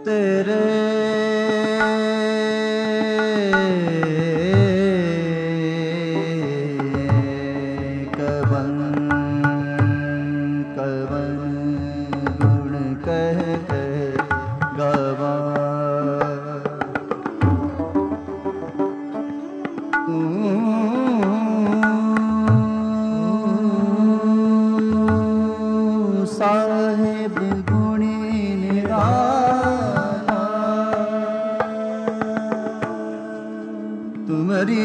तेरे कवन कवन गुण कह गवा साहेब गुणी निराला तुम्हारी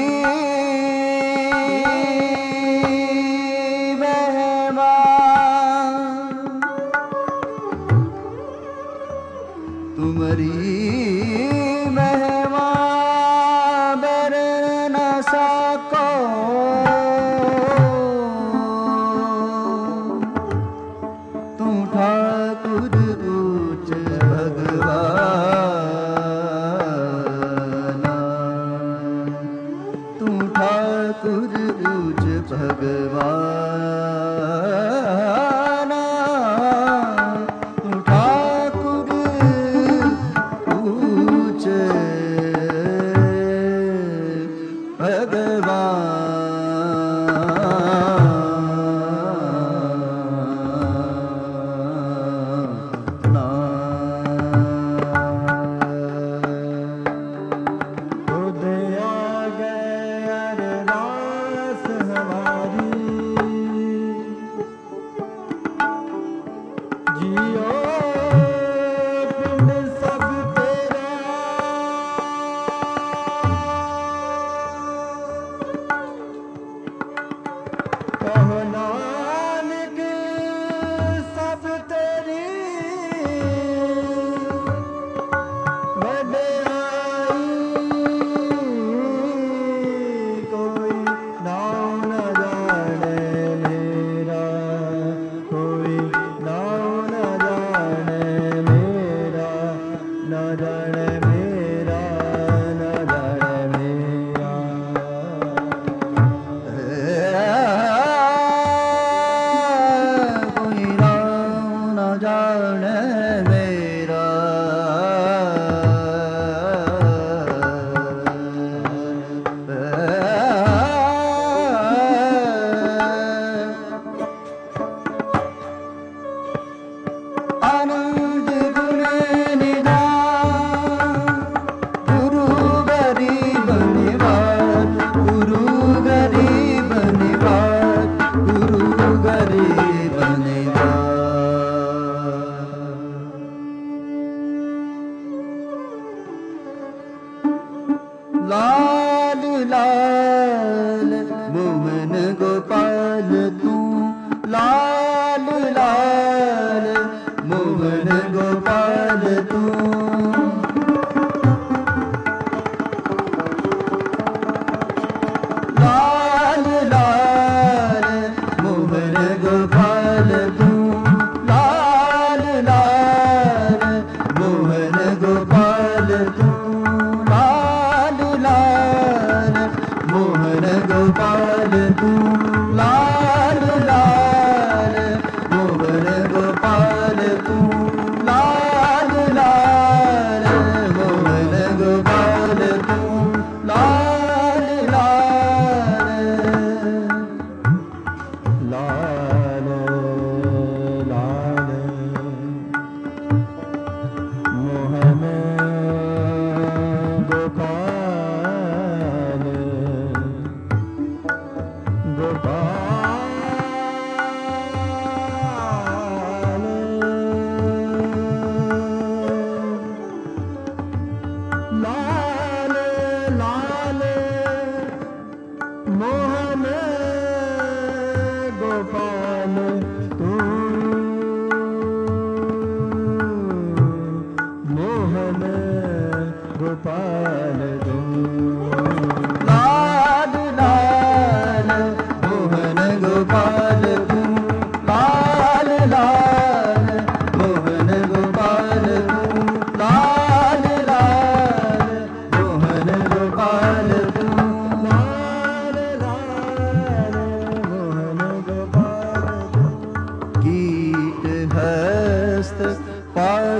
महिमा तुम्हारी महिमा बर न सको तू ठाकुर ऊंच भगवाना तू ठाकुर ऊंच भगवाना तू ठाकुर ऊंच लाल लाल मोहन गोपाल तू लाल लाल मोहन गोपाल तू लाल लाल मोहन गोपाल तू लाल लाल मोहन गोपाल तू मोहन गोपाल तू लाल लाल मोहन गोपाल तू लाल लाल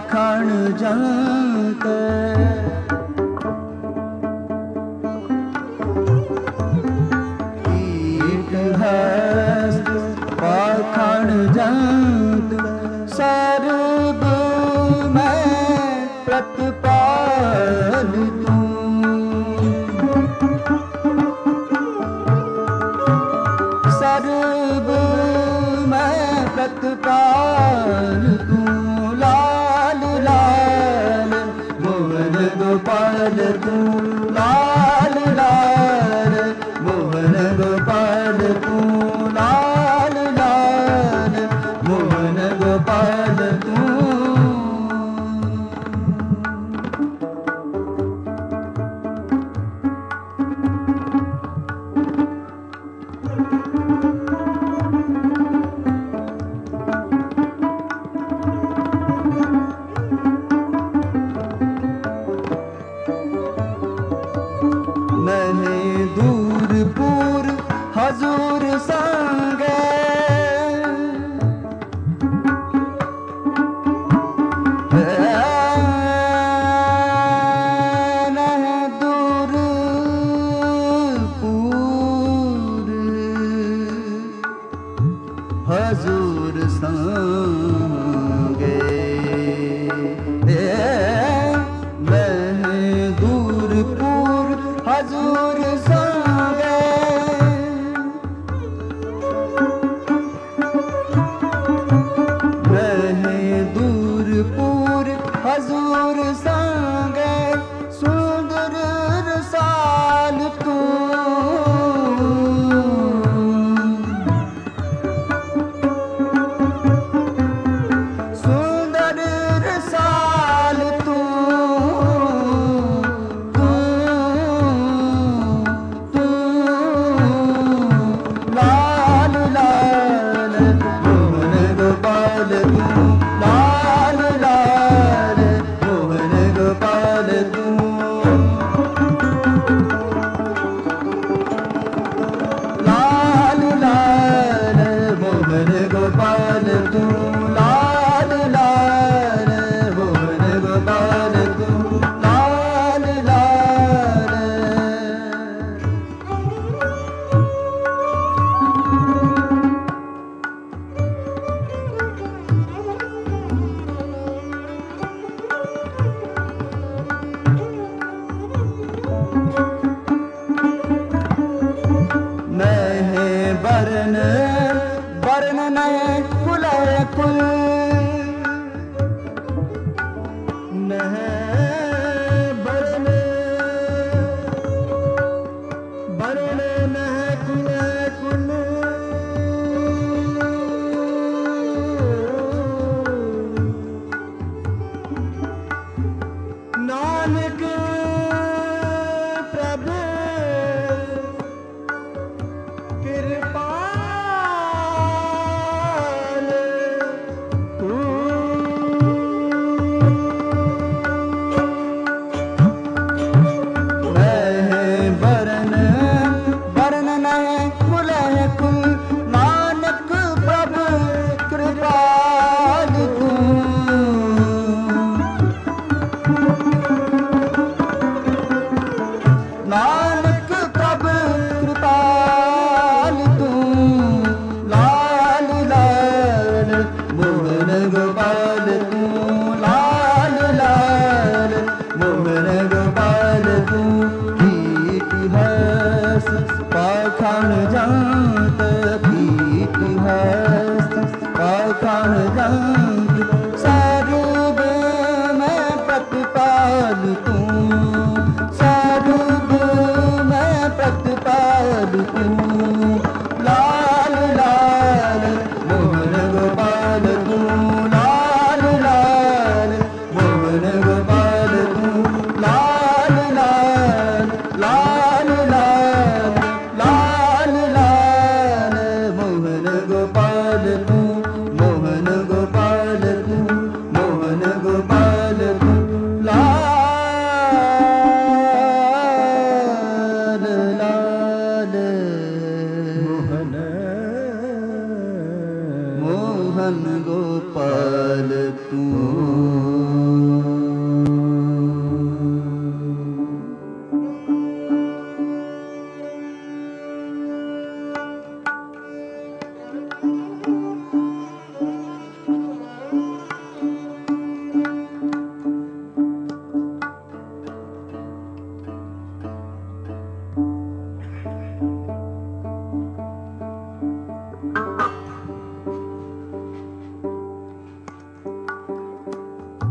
पाखंड जानते कीट हस्त पाखंड जानते सर्व में प्रतिपाल तू सर्व में प्रतिपाल तू लाल लाल मोहन गोपाल तू लाल लाल मोहन गोपाल तू लाल लाल मोहन गोपाल तू नहीं दूर पूर हजूर संगे नहीं दूर पूर हजूर संगे नहीं दूर पूर हजूर संगे रहे दूरपुर हजूर संगे सुंदर रसाल तू सुंदर रसाल तू लाल लाल मोहन गोपाल तू लाल लाल मोहन गोपाल तू लाल लाल मोहन गोपाल तू लाल लाल मोहन गोपाल तू लाल लाल नहीं बरन बरन नहीं कुल कुल नहीं बरन बरन नहीं कुल कुल नानक प्रभु कृपाल तू नहीं बरन बरन नहीं कुल कुल नानक प्रभु कृपाल तू नानक प्रभु कृपाल तू लाल लाल मोहन गोपाल तू लाल लाल मोहन गोपाल तू कीट हस्त पाखंड जानत कीट हस्त पाखंड जानत सर्व में प्रतिपाल तू सर्व में प्रतिपाल तू लाल लाल मोहन गोपाल तू लाल लाल मोहन गोपाल तू लाल लाल लाल लाल लाल लाल मोहन गोपाल तू मोहन गोपाल तू मोहन गोपाल तू लाल लाल मोहन मोहन गोपाल तू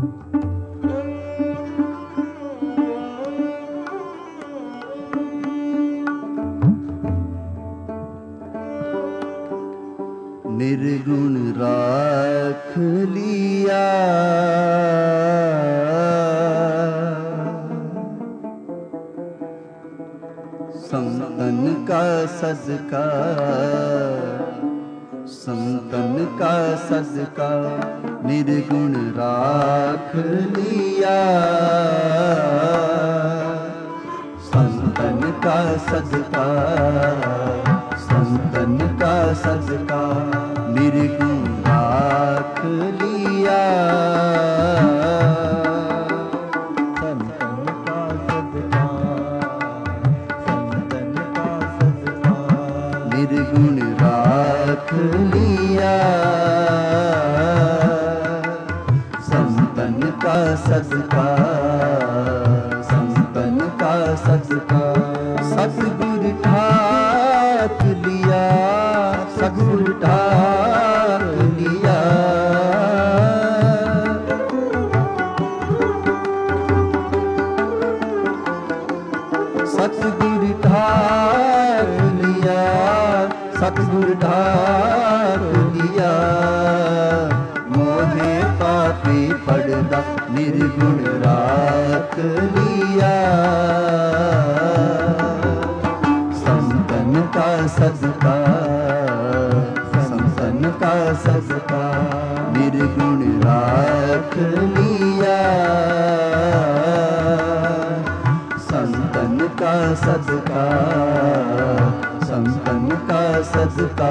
निर्गुण राख लिया संतन का सदका, संतन का सदका निर्गुण राख लिया, संतन का सदका, संतन का सदका निर्गुण राख लिया, संतन का सदका, संतन का सदका निर्गुण राख लिया, संतन का सदका, संतन का सदका सतगुरु ठाक लिया, सतगुरु ठाक लिया, सतगुरु ठाक लिया, सतगुरु ठाक लिया, मोहे पापी पड़दा निर्गुण राख लिया, संतन का सदका, संतन का सदका निर्गुण राख लिया, संतन का सदका, संतन का सदका।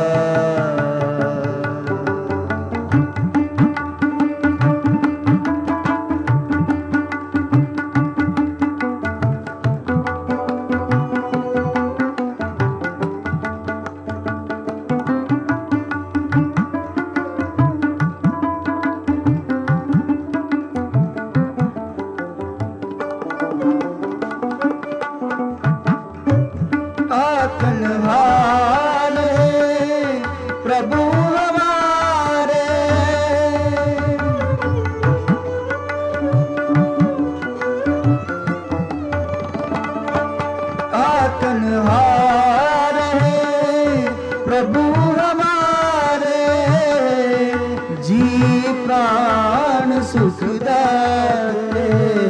प्रभु हमारे आकनहारे, प्रभु हमारे जी प्राण सुख दाते,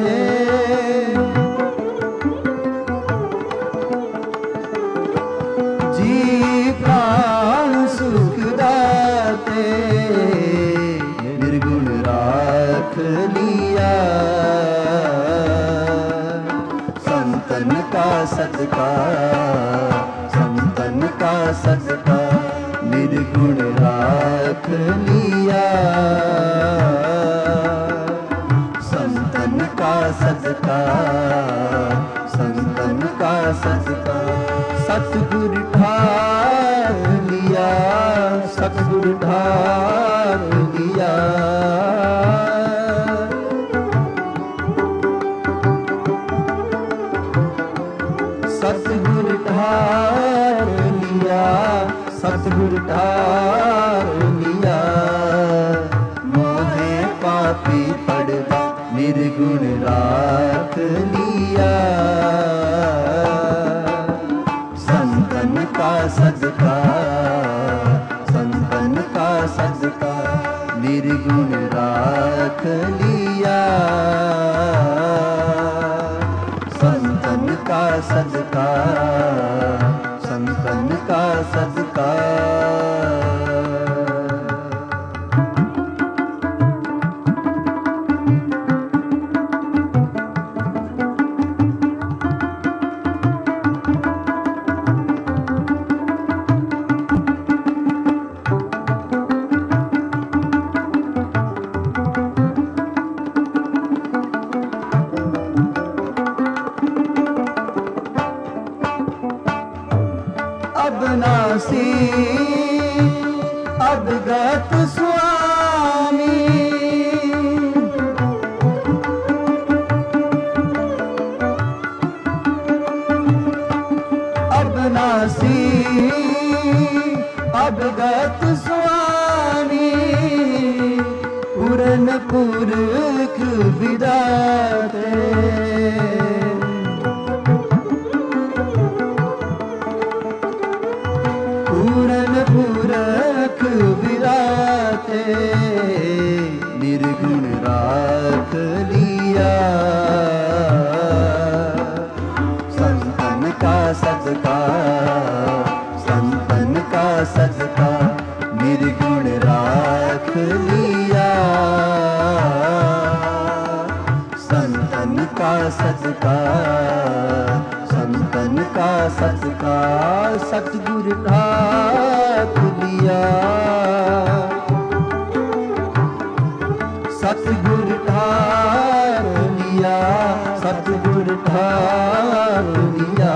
जी प्राण सुख दाते निर्गुण राख लिया, संतन का सदका, संतन का सदका निर्गुण राख लिया, संतन का सदका, संतन का सदका सतगुरु ठाक लिया, सतगुरु ठाक लिया, सतगुरु ठाक लिया, सतगुरु ठाक लिया, मोहे पापी पड़दा निर्गुण राख लिया, संतन का सदका, संतन का सदका निर्गुण राख लिया, संतन का सदका, संतन का सदका। पूरन पुरख विराते पूरन पुरख विराते निर्गुण राख लिया संतन का सदका संतन का सदका निर्गुण राख लिया संतन का सदका संतन का सदका सतगुर ढाक लिया सतगुर ढाक लिया सतगुर ढाक लिया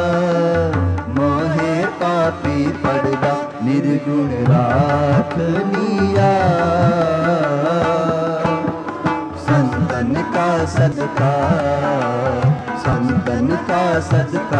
मोहे पापी पड़दा निर्गुण राख लिया संतन का सदका संतन का सदका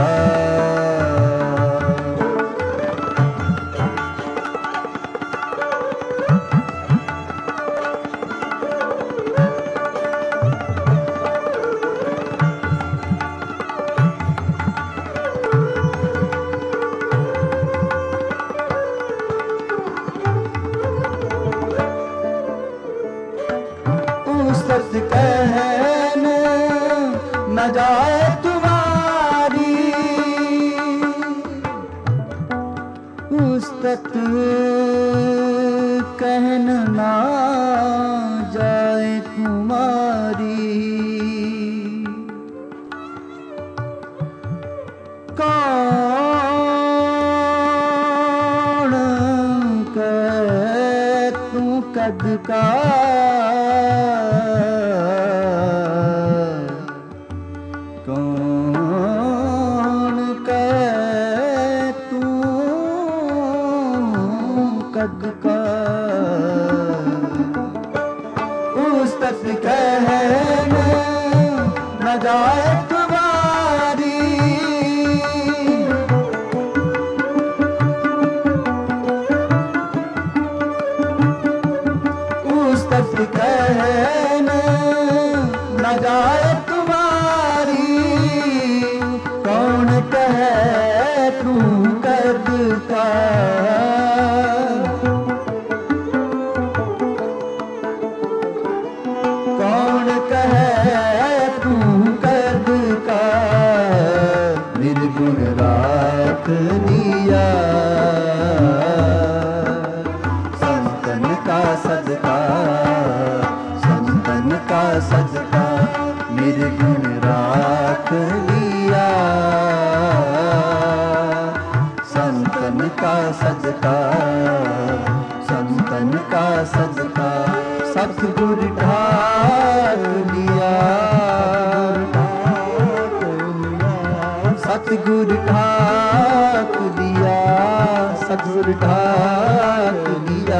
कहन न जाए तुम्हारी उस्तत कहन ना जाए तुम्हारी कौन कह तू कद का कहन न जाए तुम्हारी उस तक कहन न जाए तुम्हारी कौन कहे तू कद का कौन कहे तू कद का निर्गुण राख लिया संतन का सदका संतन का सदका निर्गुण राख लिया संतन का सदका संतन का सदका सतगुर ढाक लिया सतगुर ढाक लिया सतगुर ढाक लिया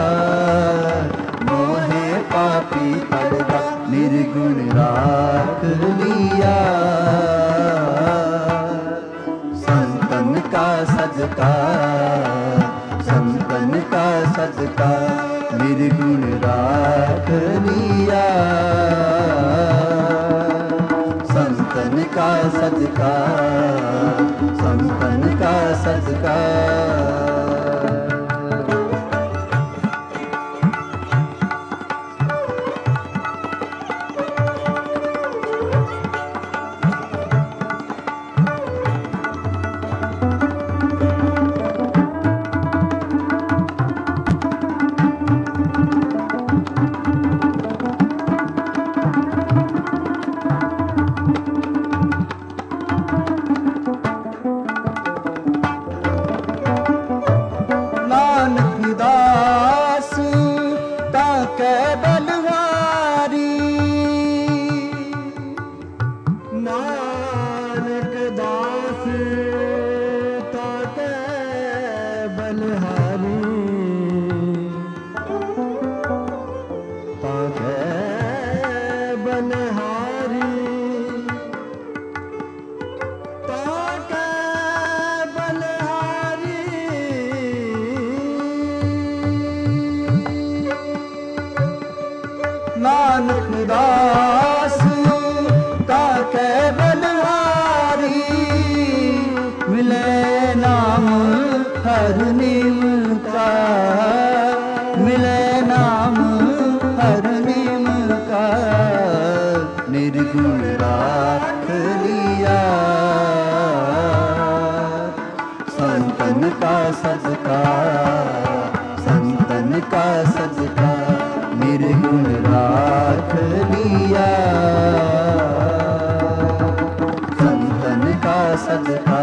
मोहे पापी पड़दा निर्गुण राख लिया संतन का सदका संतन का सदका निर्गुण राख लिया संतन का सदका संतन का सदका नानक दास ताके बलिहारी मिले नाम हर निम का मिले नाम हर निम का निर्गुण राख लिया संतन का सदका संतन का सदका निर्गुण राख लिया संतन का सदका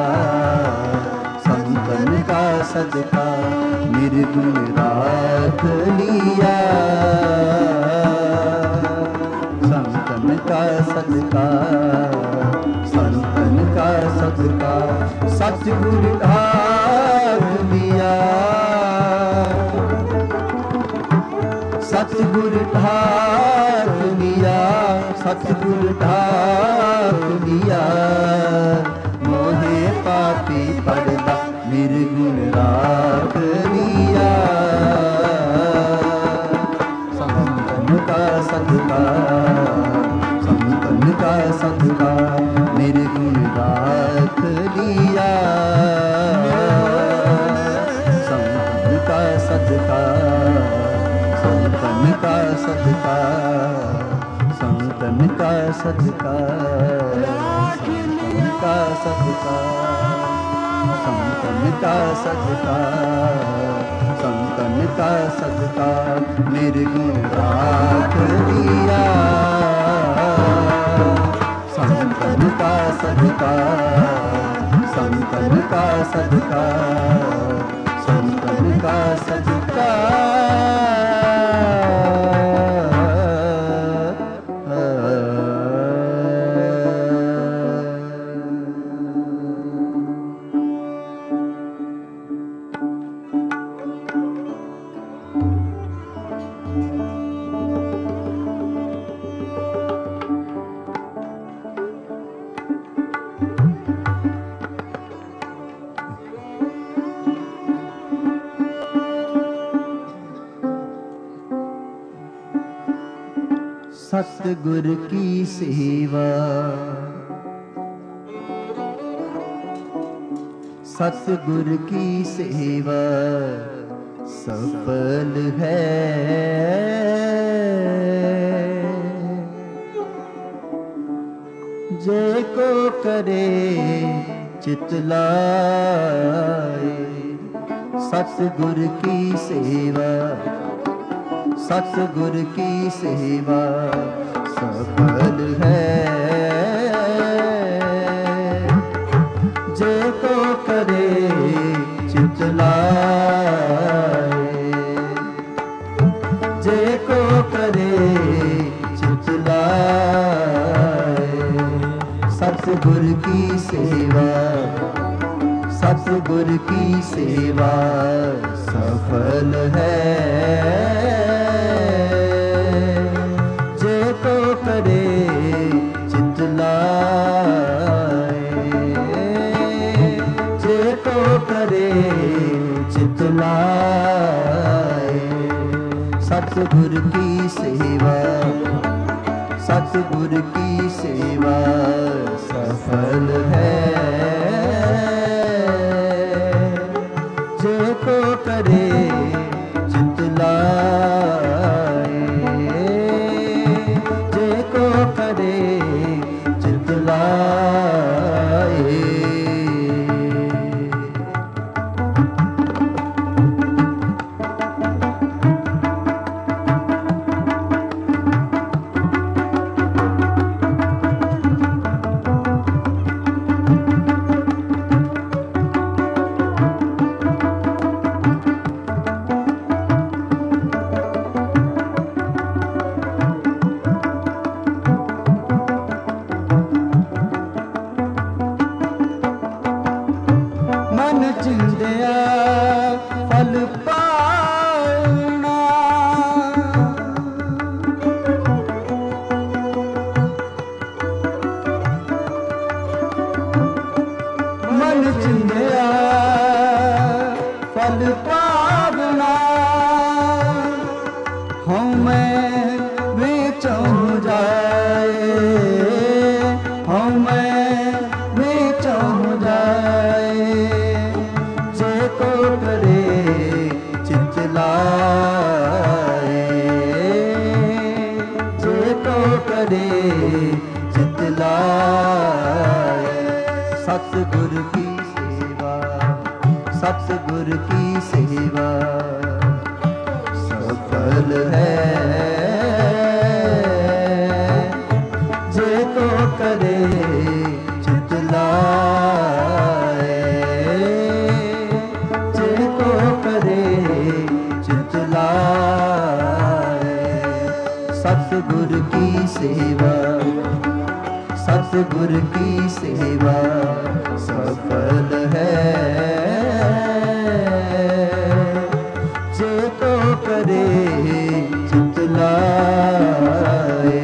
संतन का सदका निर्गुण राख लिया संतन का सदका संतन का सदका सतगुर ढाक लिया सतगुर ढाक लिया सतगुर ढाक लिया मोहे पापी पड़दा निर्गुण राख लिया संतन का सदका संतन का सदका निर्गुण राख लिया संतन का सदका संतन का सदका संतन का सदका संतन का सदका संतन का सदका संतन का सदका निर्गुण राख लिया संतन का सदका संतन का सदका संतन का सदका सतगुर की सेवा सतगुर की सेवा सफल है जे को करे चित लाए सतगुर की सेवा सतगुर की सेवा सफल है जे को करे चित लाए जे को करे चित लाए सतगुर की सेवा सतगुर की सेवा सफल है करे चित लाए जे को करे चित लाए सतगुर की सेवा सतगुर की सेवा सफल है जे को करे चित लाए करे चित लाए करे चित लाए। सतगुर की सेवा, सतगुर की सेवा सफल है। जे को करे चित लाए, जे को करे चित लाए। सतगुर की सेवा, सतगुर की सेवा सफल है। जे को करे चित लाए,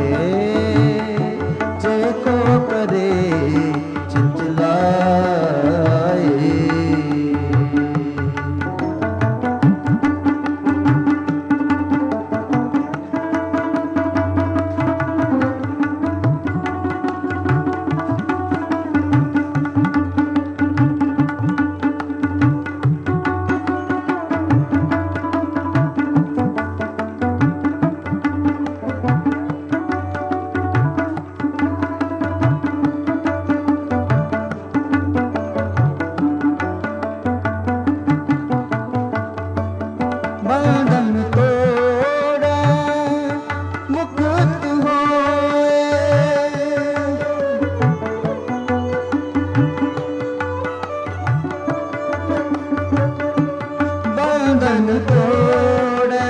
जे को करे चित लाए। बंधन तोड़े मुक्त होए, बंधन तोड़े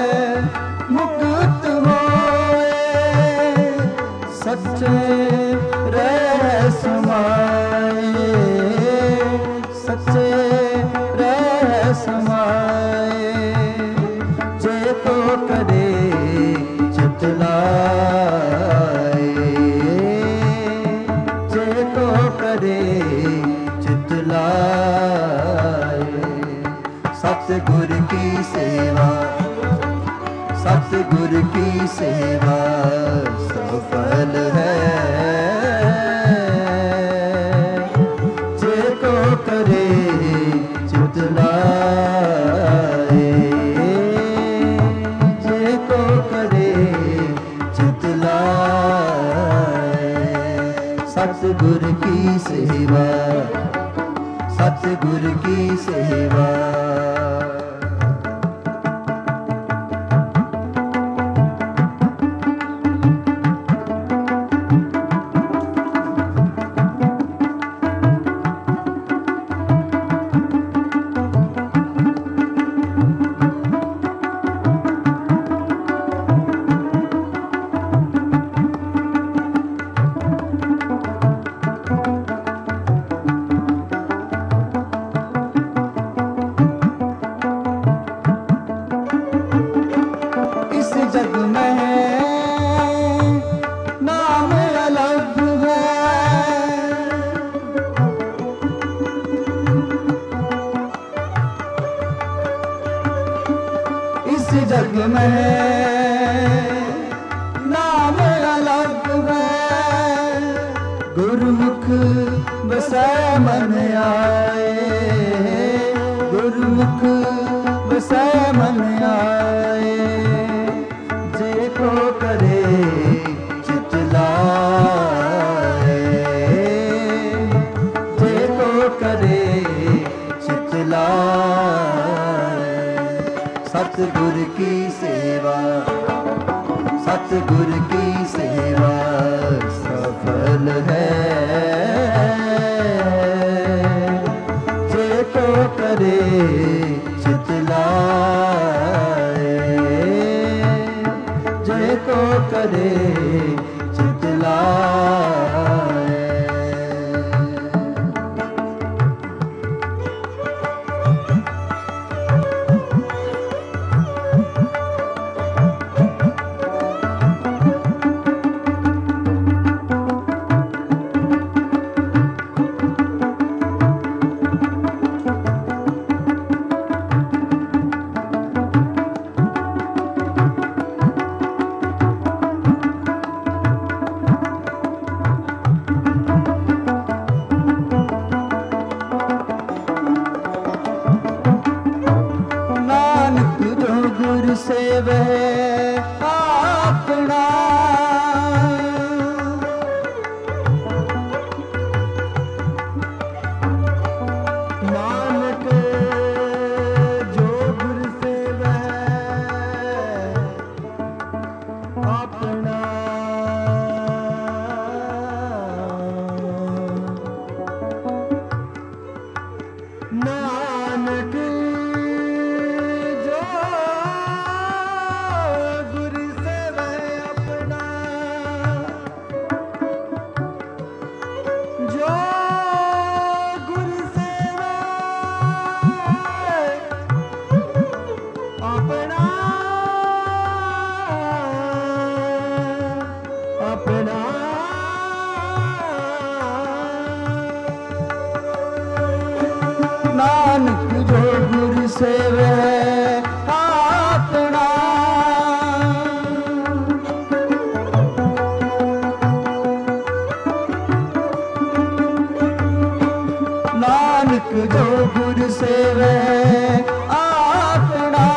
मुक्त होए। सच्चे रह समाए, सच्चे रह समाए। जे को करे चित लाए, जे को करे चित लाए। सतगुर की सेवा, सतगुर की सेवा सफल है। जे को करे चित लाए, जे को करे चित लाए। सतगुर की सेवा, सतगुर की सेवा। जग में नाम अलग है, इस जग में नाम अलग है। गुरुमुख बसै मन आए, गुरुमुख बसै मन आए। जे को करे चित लाए, जे को करे चित लाए। सतगुर की सेवा, सतगुर की सेवा सफल है। जे को करे चित लाए, जे को करे चित लाए। सेवे अपना। नानक जो गुरु सेवे अपना,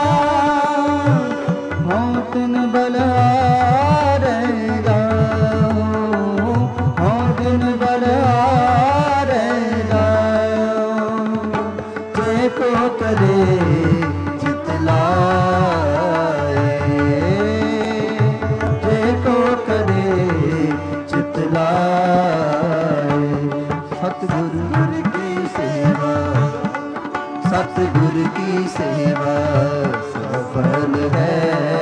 हों तिन बलिहारेगा, हों तिन बलिहारेगा। जेको करे चितलाए, जेको करे चितलाए। सतगुरु की सेवा, सतगुरु की सेवा सफल है।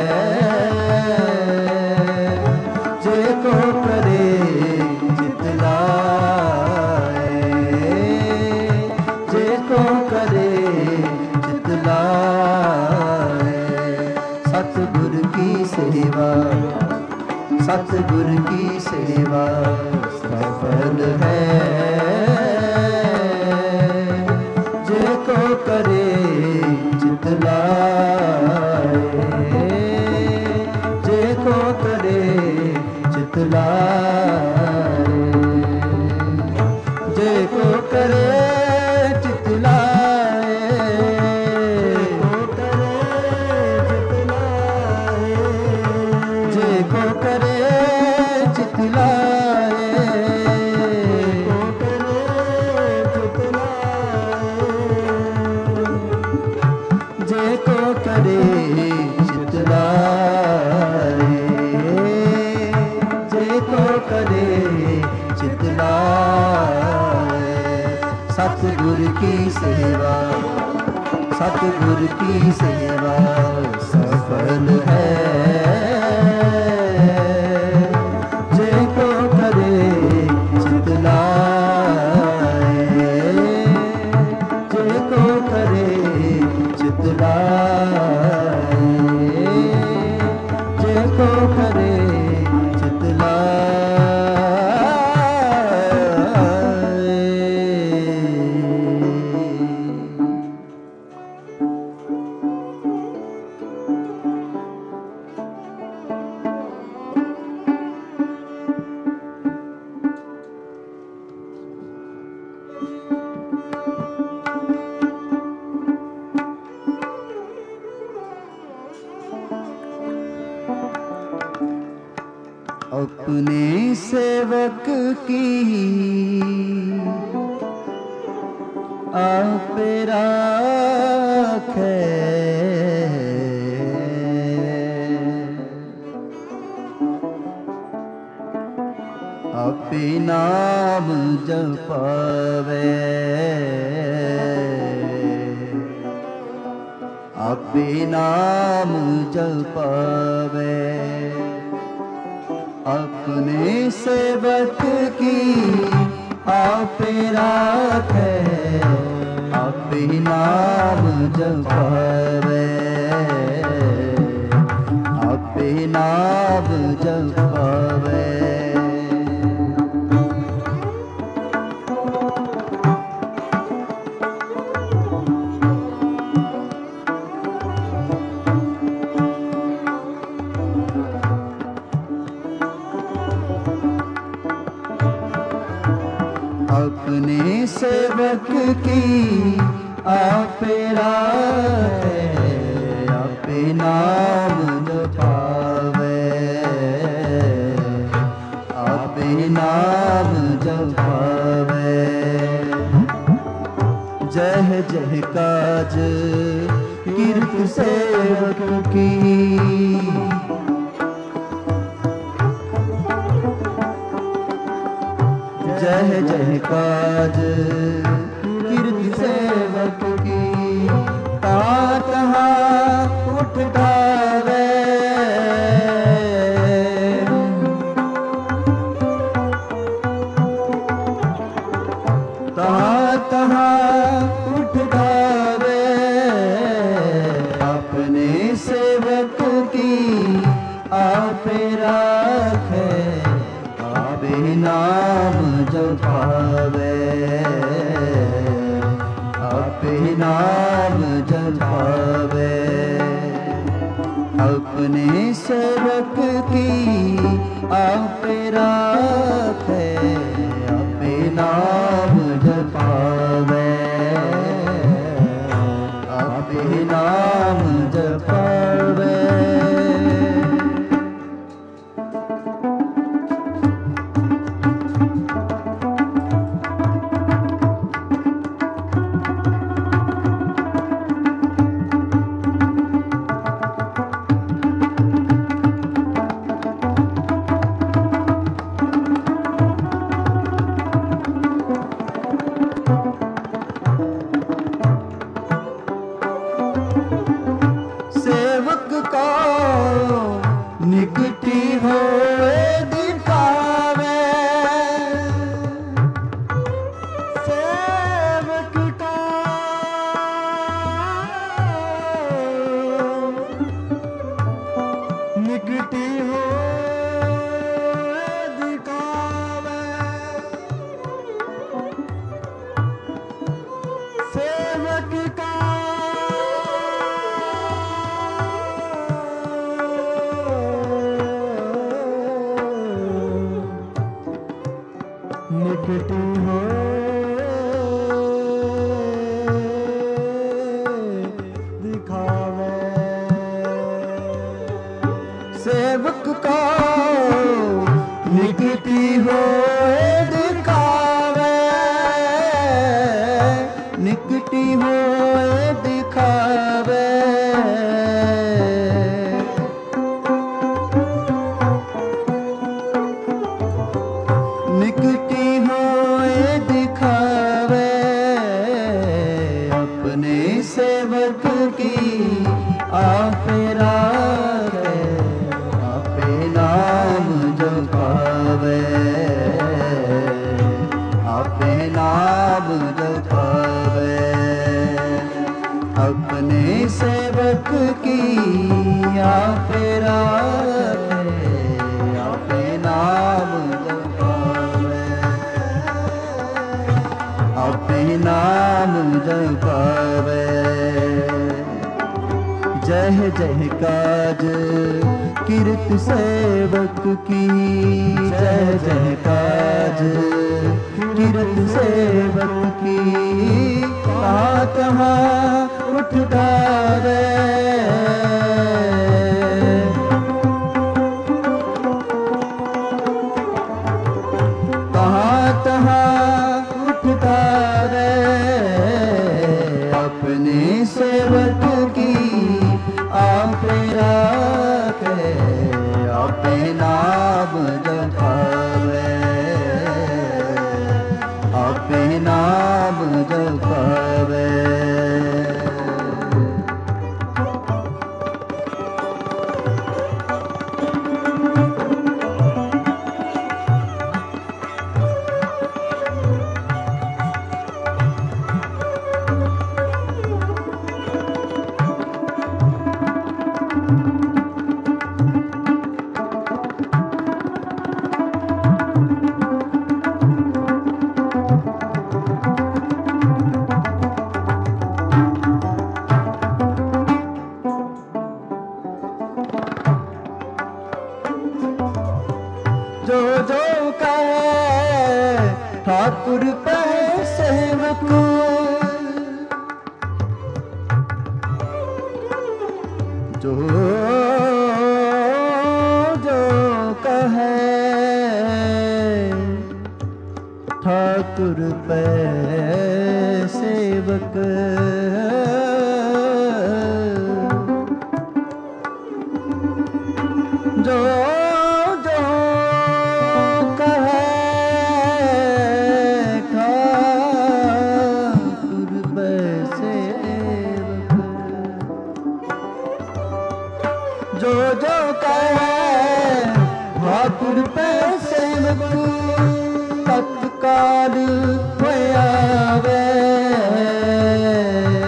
जेको करे चितलाए, जेको करे चितलाए। सतगुरु की सेवा, सतगुरु की सेवा सफल है। जेको करे चितलाए, जेको करे चितलाए। जेको करे चितलाए, जेको करे चितलाए, जेको करे चितलाए, जेको करे चितलाए। सतगुरु की सेवा, सतगुरु की सेवा सफल है। जेको करे चितलाए, जेको करे चितलाए, जेको करे चितलाए। अपने सेवक की आप राखे, अपने नाम जपावे, अपने नाम जपावे। अपने सेवक की आप राखे, अपने नाम जपावे, अपने नाम जपावे। अपने सेवक की आप राखे, अपने नाम जपावे, अपने नाम जपावे। जय जय काज कीर्त सेवक की, जय जय काज कीर्ति सेवक की। कहाँ कहाँ उठ गावे, कहाँ कहाँ उठ गावे। अपने सेवक की आप राखे, आपे नाम जपावे, आपे आपे राखे आपे नाम जपावे आपे नाम जपावे निकटी होए दिखावे सेवक का निकटी होए दिखावे सेवक का निकटी हो दिखावे सेवक को निकटी हो दिखावे निकटी हो दिखावे निकटी होए दिखावे अपने सेवक की आपे राखे आपे नाम जपावे आपे नाम जपावे अपने सेवक की आपे राखे आपे नाम आपे नाम जपावे जय जय काज कीर्त सेवक की जय जय काज कीर्त सेवक की कहाँ कहाँ उठ डाले कहाँ कहाँ उठता रे अपने सेवक की आपे राखे आपे नाम जपावे आपे नाम जपावे जो जो कहे ठाकुर पे सेवक जो जो कहे ठाकुर पे सेवक जो जो जो कहे ठाकुर पे सेवक तत्काल होयावे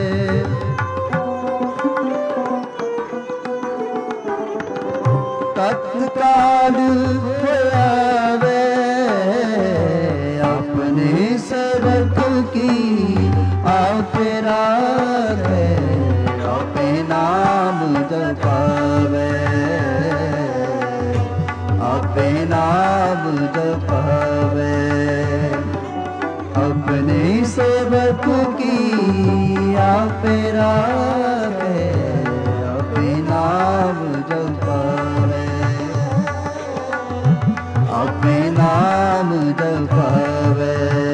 नाम जपावे, अपने सेवक की आपे राखे, आपे नाम जपावे, आपे नाम जपावे।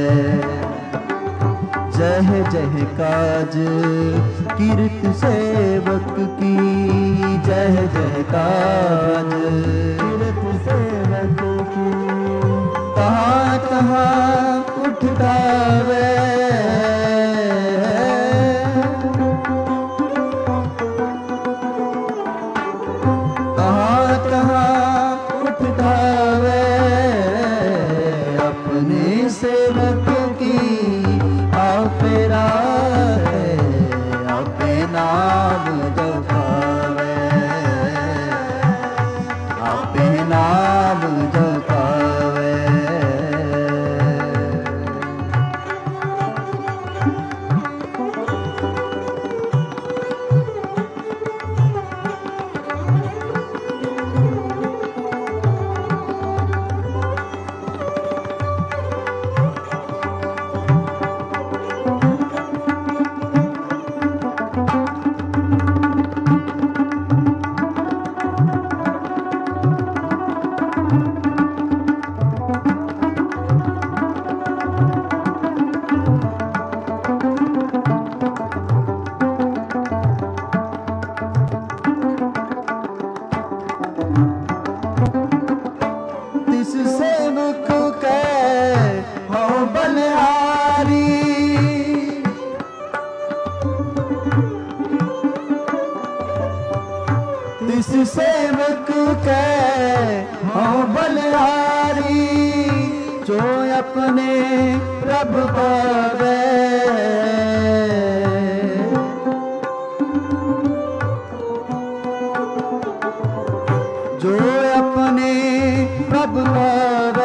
जय जय काज कीर्त सेवक की, जय जय काज कीर्त सेवक की, कहाँ कहाँ उठ गावे, कहाँ कहाँ उठ गावे, अपने सेवक की आपे राखे, आपे नाम जपावे, आपे नाम जपावे। तिस सेवक के हो बलिहारी, तिस सेवक के हो बलिहारी, जो अपने प्रभु पावे, जो अपने प्रभु पावे,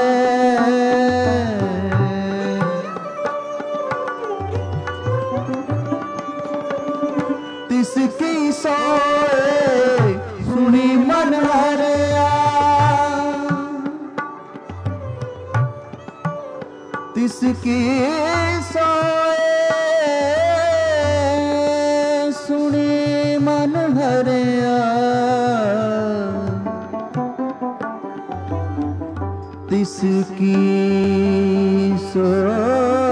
तिसकी सोए सुनी मन हरिया, तिसकी सोए सुनी मन हरिया, तिसकी सोए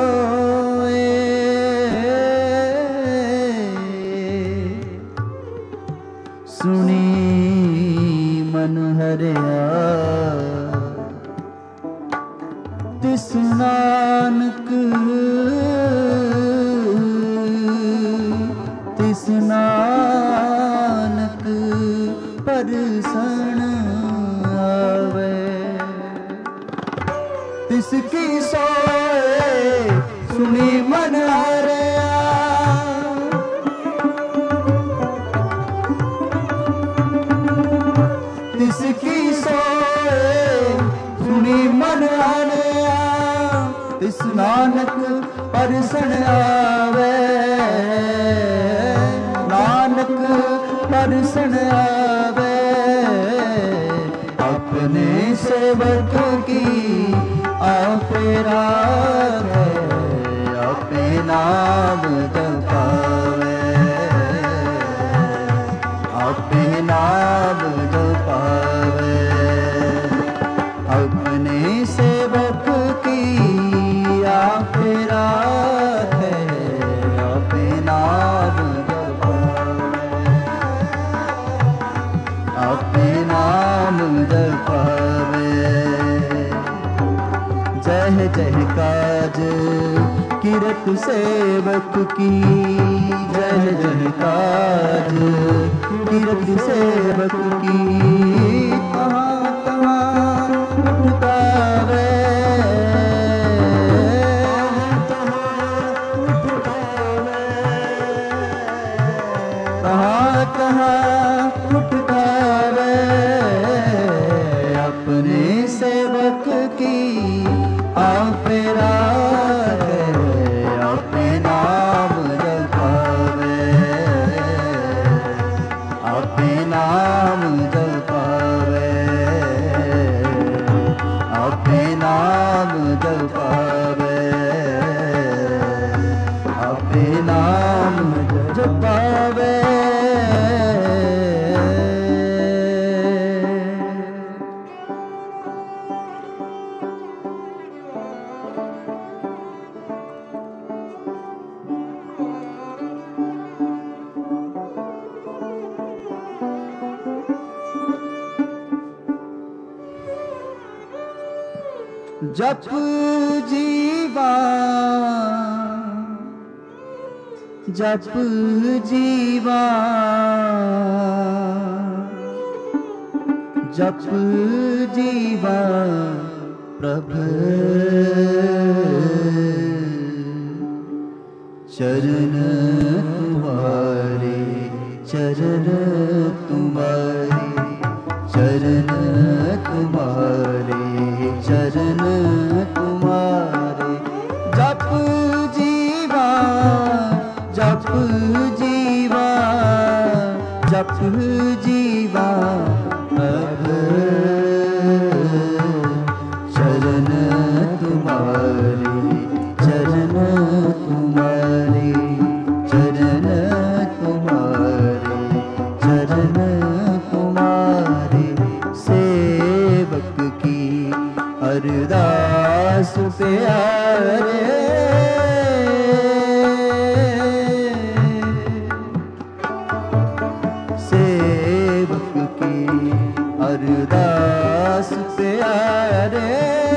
सुनी मन हरिया, तिस नानक, तिस नानक परसण आवे, तिसकी सोए सुनी मन हरिया, तिसकी सोए सुनी मन हरिया, तिस नानक परसण आवे, नानक परसण आवे, अपने सेवक की आपे राखे, आपे नाम जपावे, आपे नाम जपावे, अपने सेवक की आपे राखे, आपे नाम जपावे, आपे नाम जपावे। जय जय काज कीरत सेवक की, जय जय काज कीरत सेवक की, कहाँ कहाँ उठ गावे, कहाँ कहाँ उठ गावे, अपने सेवक की आपे राखे, आपे नाम जपावे, आपे नाम जपावे, जप जीवा जप जीवा जप जीवा प्रभु चरण तुम्हारे चरण तुम्हारे चरण तुम्हारे चरण तुम्हारे जप जीवा जप जीवा जप जीवा प्रभु चरण तुम्हारे चरण तुम्हारे चरण तुम्हारे चरण तुम्हारे सेवक की अरदास प्यारे सेवक की अरदास प्यारे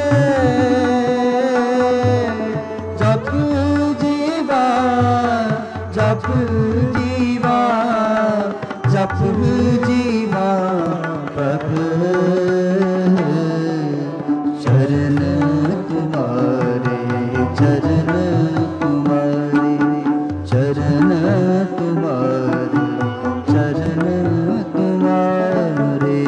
जप जीवा जप जीवा जप जीवा प्रभु चरण तुम्हारे चरण तुम्हारे चरण तुम्हारे चरण तुम्हारे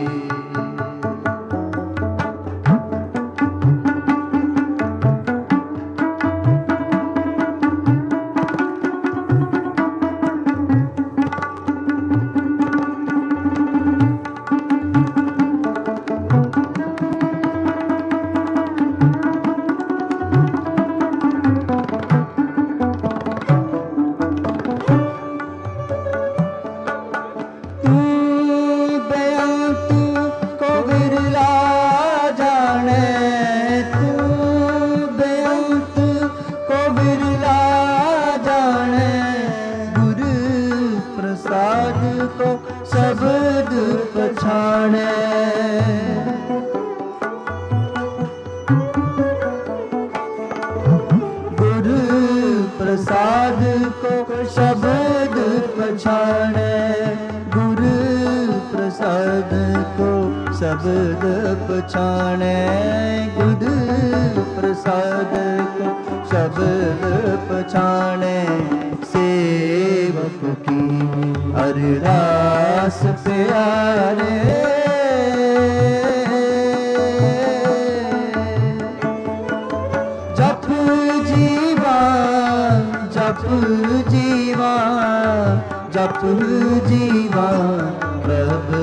शब्द पछाणे गुरु प्रसाद को शब्द पछाणे गुरु प्रसाद को शब्द पछाणे गुरु प्रसाद को शब्द पछाणे सेवक की अरदास प्यारे जप जीवा जप जीवा जप जीवा प्रभु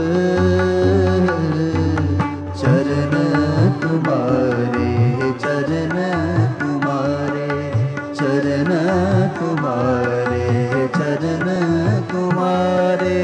चरण तुम्हारे चरण तुम्हारे चरण तुम्हारे चरण तुम्हारे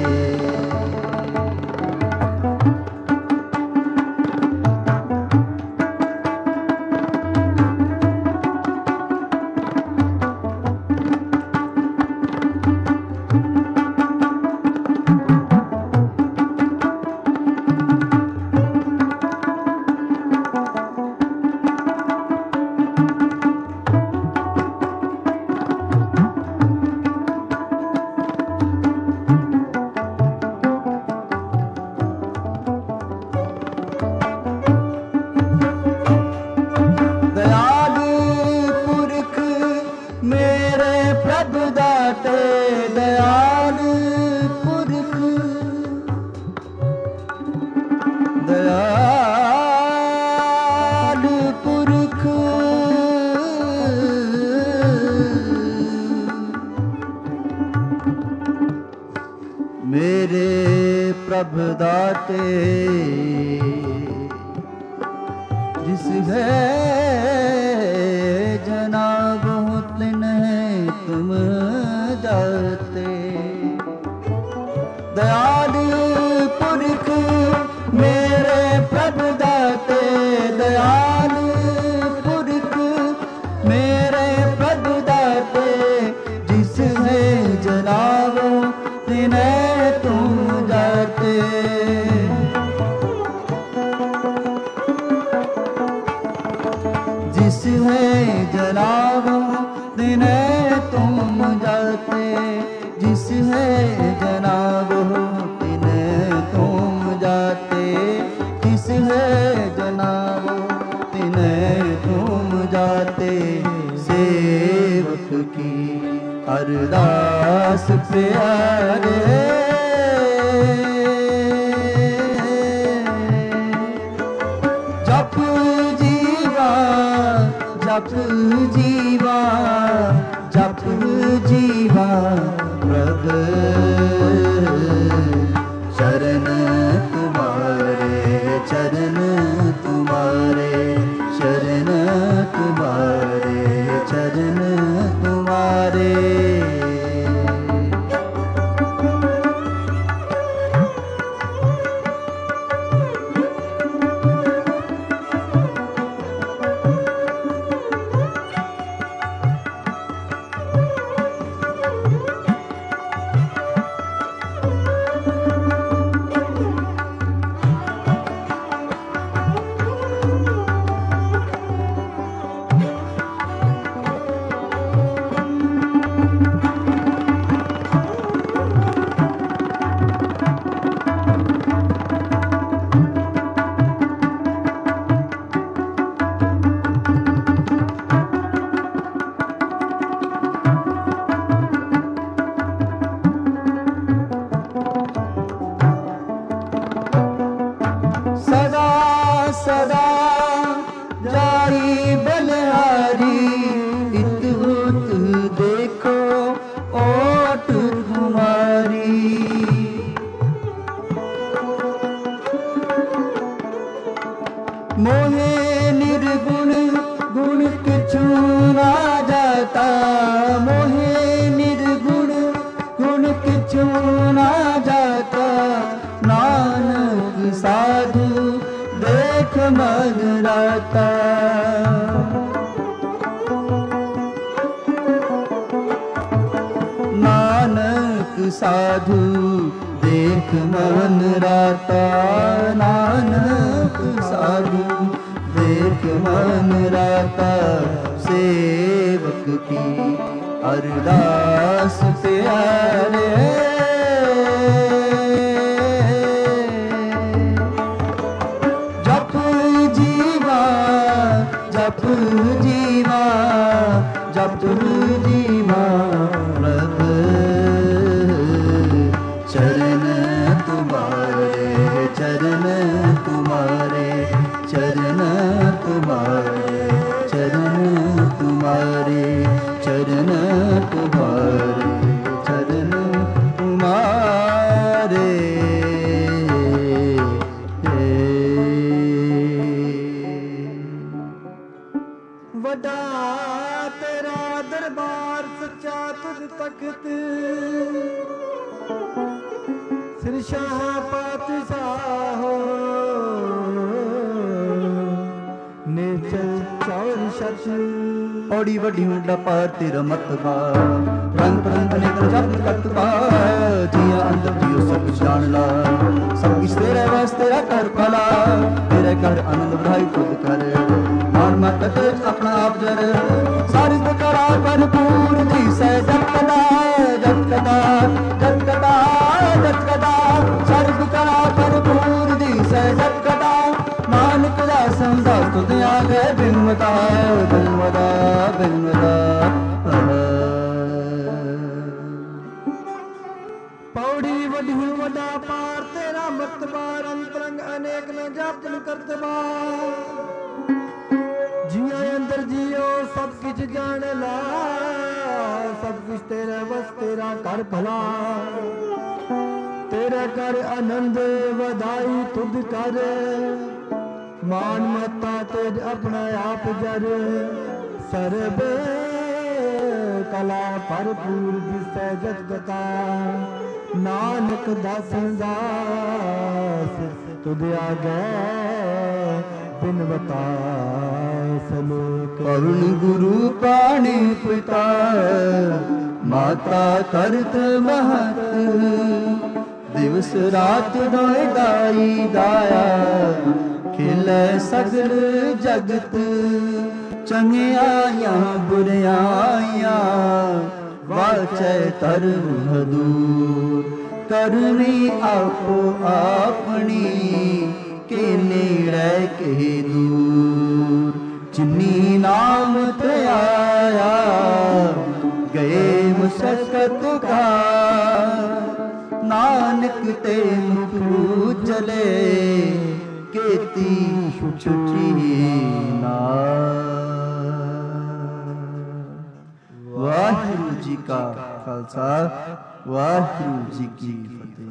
मेरे प्रभु दाते जिस है जनाब तिन है तुम जाते दयालु पुरख मेरे प्रभु दाते दयालु पुरख मेरे प्रभु दाते जिस है जनाब तिन तुम जाते जिस है जनाब तिने तुम जाते, जिस है जनाब तिने तुम जाते, जिस है जनाब तिने तुम जाते। सेवक की अरदास प्यारे, जप जीवा जप जीवा जप जीवा प्रभु चरण तुम्हारे, चरण तुम्हारे, चरण तुम्हारे, चरण तुम्हारे। सदा जाई बलिहारी, इत उत देखो ओट तुम्हारी। मोहे निर्गुण गुण किछु ना जाता, मोहे निर्गुण गुण किछु ना जाता। नानक साधु देख मन राता, नानक साधु देख मन राता, नानक साधु देख मन राता। सेवक की अरदास प्यारे, जप जीवा जप जीवा जप जीवा प्रभु चरण तुम्हारे, चरण तुम्हारे, चरण तुम्हारे, चरण तुम्हारे, चरण तुम्हारे, चरण तुम्हारे। वड्डा तेरा दरबार सच्चा तुझ तख्त, सिर शाह पातशाह नेचर चौर शत। औड़ी वड्डी हुंडा पार तेरा मतबा, रंग परंग अनेक जप कतबा। जिया अंदर जियो सब कुछ जान ला, सब कुछ तेरे वास्ते तेरा कर भला। तेरे घर आनंद बढ़ाई खुद कर, मान मत तेज अपना आप जर। सारी करा भरपूर दी से जपकदा जपकदा जपकदा जपकदा। सारी करा भरपूर दी से जपकदा। नानक दा संदा तुद आगे बिनवदा बिनवदा बिनवदा। पौड़ी वडी वडा पार तेरा मतबा, रंग तरंग अनेक न जापन करतबा। जिया अंदर जियो सब कुछ जान ला, सब कुछ तेरा बस तेरा कर भला। तेरा कर आनंद वधाई तुद कर, मान मता तेज अपना आप जर। सर्व कला भरपूर दिसै जगता, नानक दासन दास तुद आगे बिनवता सलोक। पवन गुरु पाणी पिता, माता करत महत। दिवस रात दोय दाई दाया, खिले सगल जगत। चंगियाइयां बुरियाइयां वाचै धर्म हदूर करनी आपो अपनी के नेड़े के दूर जिन्नी नाम ते आया गए मुशक्कत का नानक ते मुख चले केती छुट्टी ना। वाहिगुरू जी का खालसा वाहिगुरू जी की फतेह।